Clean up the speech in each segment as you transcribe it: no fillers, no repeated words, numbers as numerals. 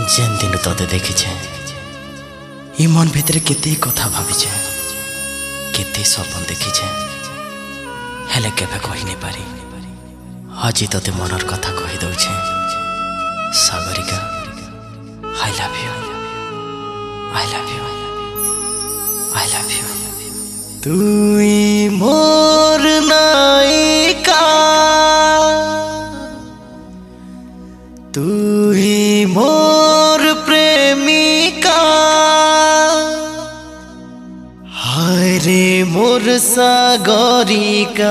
जेन दिन तोते देखीचे ई मन भितर केते कथा भावीचे केते सपन देखीचे हेले केबे कहि नै पारी। आज तोते मनर कथा कहि दउछे Sagarika I love you I love you I love you. तुई मोर नायिका तुई मोर प्रेमिका हाय रे मोर सागरिका।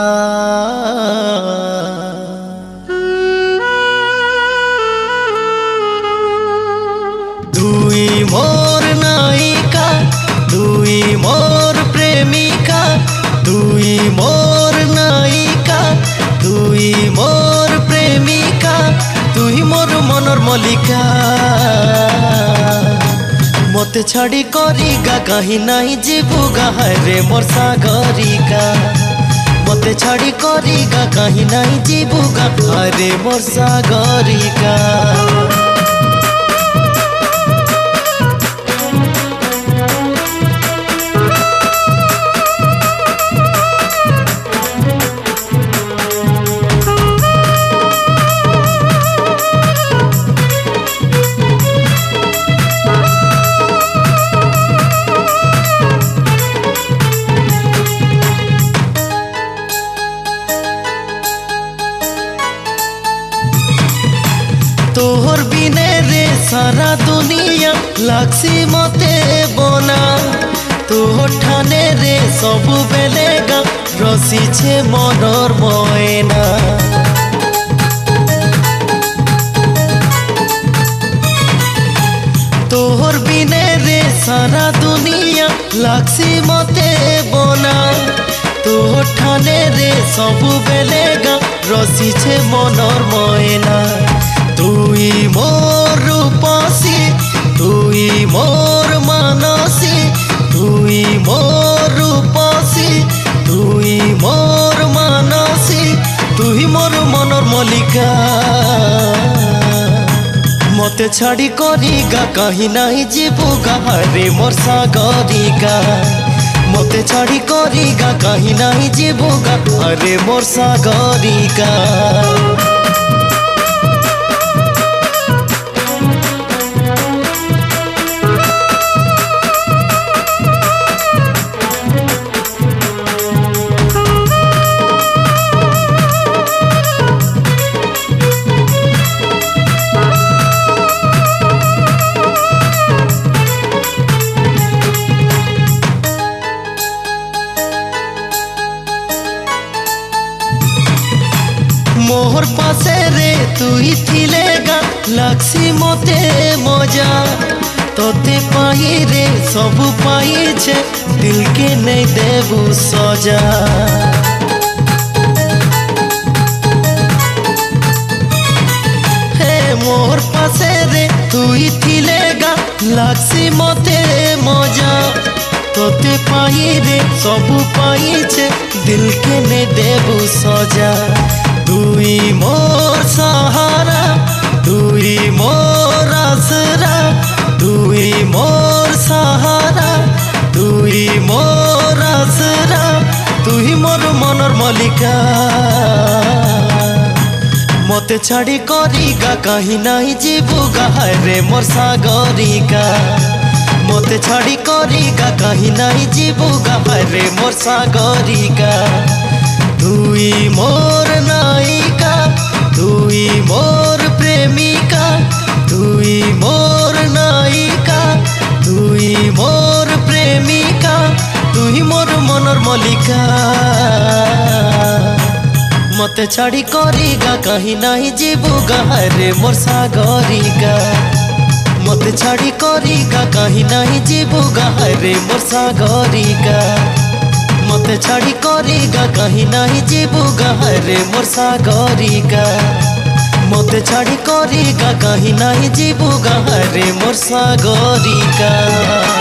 तुई मोर नायिका तुई मोर प्रेमिका तुई मोर नायिका तुई मोर प्रेमिका तुई मोर मनर मलिका। मते छाड़ी करिगा कहीं नहीं जीवुगा हाय रे मोर सागरिका। मते छाड़ी करिगा कहीं नहीं जीवुगा हाय रे मोर सागरिका। तोहर बिने रे सारा दुनिया लागसी मते बना। तोहर ठाने रे सबु बेलेगा रसी छे मनर मयना। तोहर बिने रे सारा दुनिया लागसी मते बना। तोहर ठाने रे सबु बेलेगा रसी छे मनर मयना। तुई मोर रूपसी तुई मोर मानसी तुई मोर रूपसी तुई मोर मानसी तुई मोर मनर मलिका। मते छाड़ी करिगा कहीं नहीं जीवुगा रे मोर सागरिका। मते छाड़ी करिगा कहीं नहीं जीवुगा रे मोर सागरिका। मोहर पासे रे तुई थिलेगा लागसी मते मजा। तोते पाई रे सबु पाई छे दिल के नहीं देबू सजा। हे मोहर पासे रे तुई थिलेगा लागसी मते मजा। तोते पाई रे सबु पाई छे दिल के नहीं देबू सजा। तुई मोर सहारा तुई मोर आसरा तुई मोर सहारा तुई मोर आसरा तुई मोर मनर मलिका। मते छाड़ी करिगा कहीं नहीं जीवुगा हाय रे मोर सागरिका। मते छाड़ी करिगा कहीं नहीं जीवुगा हाय रे मोर सागरिका। तुई मोर नायिका तुई मोर प्रेमिका तुई मोर नायिका तुई मोर प्रेमिका तुई मोर मनर मलिका। मते छाड़ी करिगा कहीं नहीं जीवुगा हाय रे मोर सागरिका। मते छाड़ी करिगा कहीं नहीं जीवुगा हाय रे मोर सागरिका। मते छाड़ी करिगा कहीं नहीं जीवुगा हाय रे मोर सागरिका। मते छाड़ी करिगा कहीं नहीं जीवुगा हाय रे मोर सागरिका।